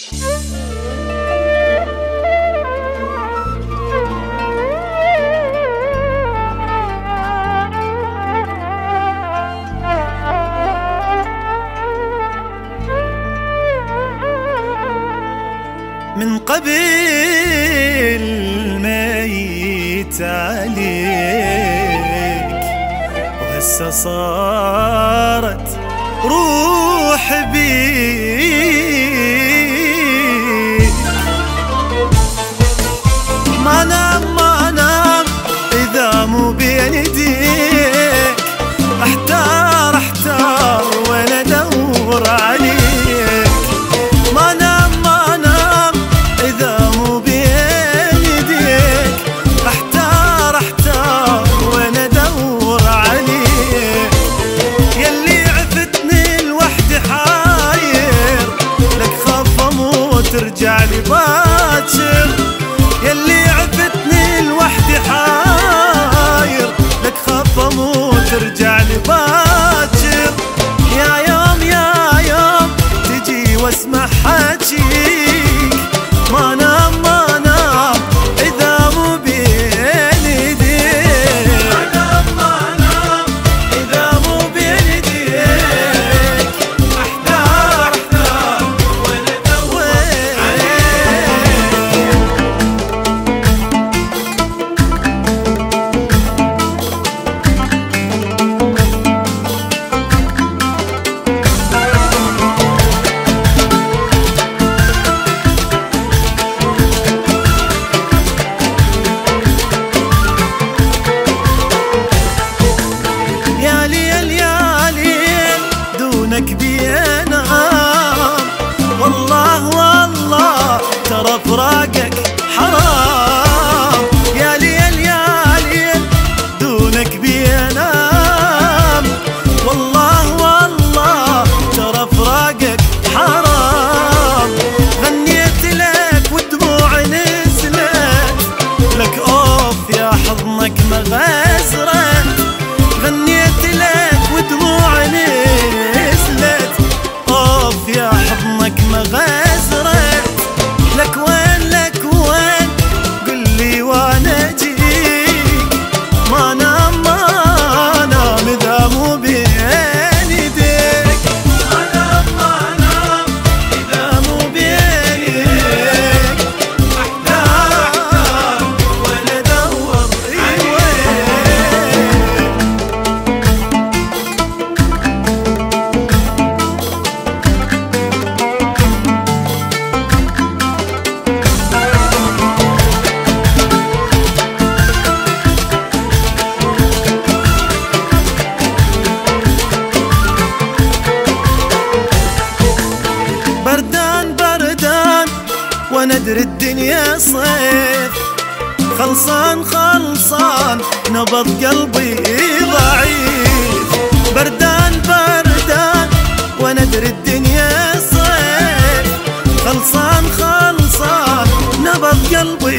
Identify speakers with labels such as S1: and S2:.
S1: من قبل ميت عليك وهسه صارت روح بيك. ما نام إذا مو بين يديك، أحتار وأنا أدور عليك. ما نام إذا مو بين يديك، أحتار وأنا أدور عليك. يلي عفتني لوحدي حاير، لك خاف أموت ترجع لي باكر. يلي عفتني لوحدي حاير، لك خاف أموت ترجع لي باكر. يا يوم تجي واسمع حاجيك. ما نام إذا مو بين يديك. ما نام إذا مو بين يديك، أحتار وأنا أدور دونك بينام. والله ترى فراقك حرام. يا ليل دونك بينام. والله ترى فراقك حرام. غنيت لك والدموع نزلت، لك اوف يا حضنك مغازرة. غنيت لك ودموع نزلت، اوف يا حضنك مغازرة. لك وين قلي وانا اجيك. ما نام اذا مو بين يديك. ما نام اذا مو بين يديك، احتار وانا ادور بردان وانا ادري الدنيا صيف. خلصان نبض قلبي ضعيف. بردان وانا ادري الدنيا صيف. خلصان نبض قلبي